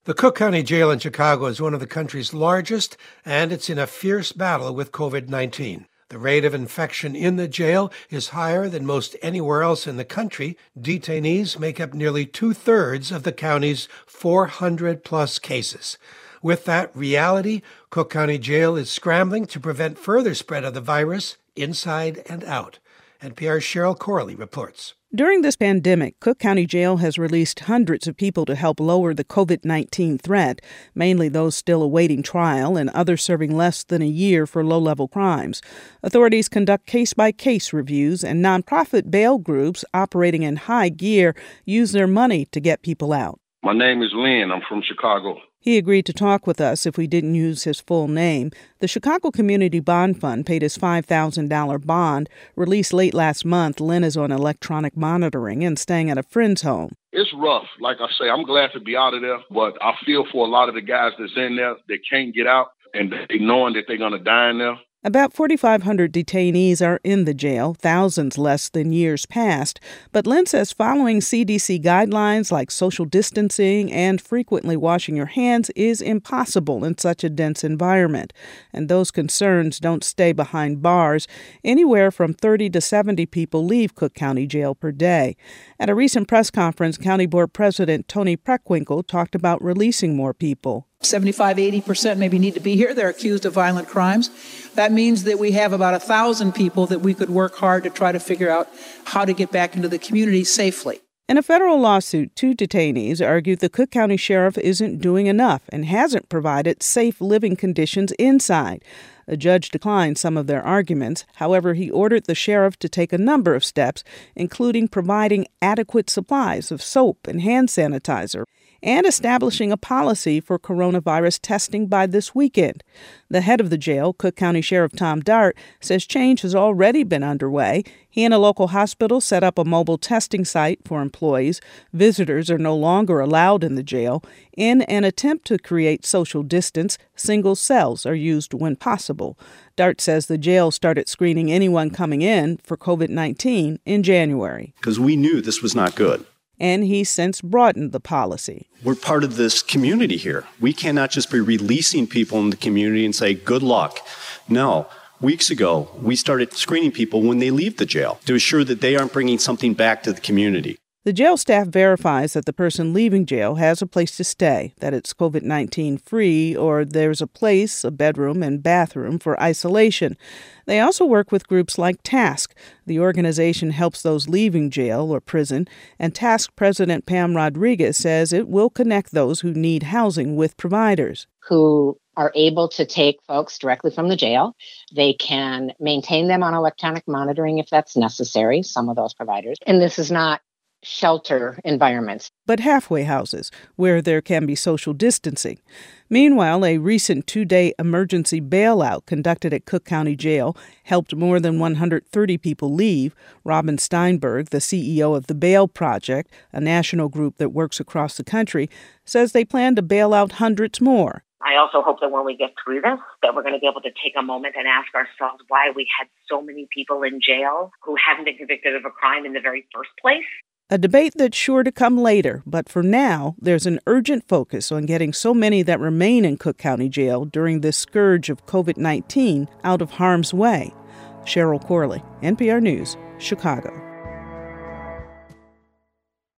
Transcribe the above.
The Cook County Jail in Chicago is one of the country's largest, and it's in a fierce battle with COVID-19. The rate of infection in the jail is higher than most anywhere else in the country. Detainees make up nearly 2/3 of the county's 400-plus cases. With that reality, Cook County Jail is scrambling to prevent further spread of the virus inside and out. NPR's Cheryl Corley reports. During this pandemic, Cook County Jail has released hundreds of people to help lower the COVID-19 threat, mainly those still awaiting trial and others serving less than a year for low-level crimes. Authorities conduct case-by-case reviews, and nonprofit bail groups operating in high gear use their money to get people out. My name is Lynn. I'm from Chicago. He agreed to talk with us if we didn't use his full name. The Chicago Community Bond Fund paid his $5,000 bond. Released late last month, Lynn is on electronic monitoring and staying at a friend's home. It's rough. Like I say, I'm glad to be out of there, but I feel for a lot of the guys that's in there that can't get out and they knowing that they're going to die in there. About 4,500 detainees are in the jail, thousands less than years past. But Lynn says following CDC guidelines like social distancing and frequently washing your hands is impossible in such a dense environment. And those concerns don't stay behind bars. Anywhere from 30 to 70 people leave Cook County Jail per day. At a recent press conference, County Board President Tony Preckwinkle talked about releasing more people. 75-80% maybe need to be here. They're accused of violent crimes. That means that we have about 1,000 people that we could work hard to try to figure out how to get back into the community safely. In a federal lawsuit, two detainees argued the Cook County Sheriff isn't doing enough and hasn't provided safe living conditions inside. A judge declined some of their arguments. However, he ordered the sheriff to take a number of steps, including providing adequate supplies of soap and hand sanitizer, and establishing a policy for coronavirus testing by this weekend. The head of the jail, Cook County Sheriff Tom Dart, says change has already been underway. He and a local hospital set up a mobile testing site for employees. Visitors are no longer allowed in the jail. In an attempt to create social distance, single cells are used when possible. Dart says the jail started screening anyone coming in for COVID-19 in January. Because we knew this was not good. And he's since broadened the policy. We're part of this community here. We cannot just be releasing people in the community and say, good luck. No. Weeks ago, we started screening people when they leave the jail to assure that they aren't bringing something back to the community. The jail staff verifies that the person leaving jail has a place to stay, that it's COVID-19 free, or there's a place, a bedroom, and bathroom for isolation. They also work with groups like TASK. The organization helps those leaving jail or prison, and TASK President Pam Rodriguez says it will connect those who need housing with providers. Who are able to take folks directly from the jail. They can maintain them on electronic monitoring if that's necessary, some of those providers. And this is not shelter environments, but halfway houses where there can be social distancing. Meanwhile, a recent 2-day emergency bailout conducted at Cook County Jail helped more than 130 people leave. Robin Steinberg, the CEO of the Bail Project, a national group that works across the country, says they plan to bail out hundreds more. I also hope that when we get through this, that we're going to be able to take a moment and ask ourselves why we had so many people in jail who haven't been convicted of a crime in the very first place. A debate that's sure to come later, but for now, there's an urgent focus on getting so many that remain in Cook County Jail during this scourge of COVID-19 out of harm's way. Cheryl Corley, NPR News, Chicago.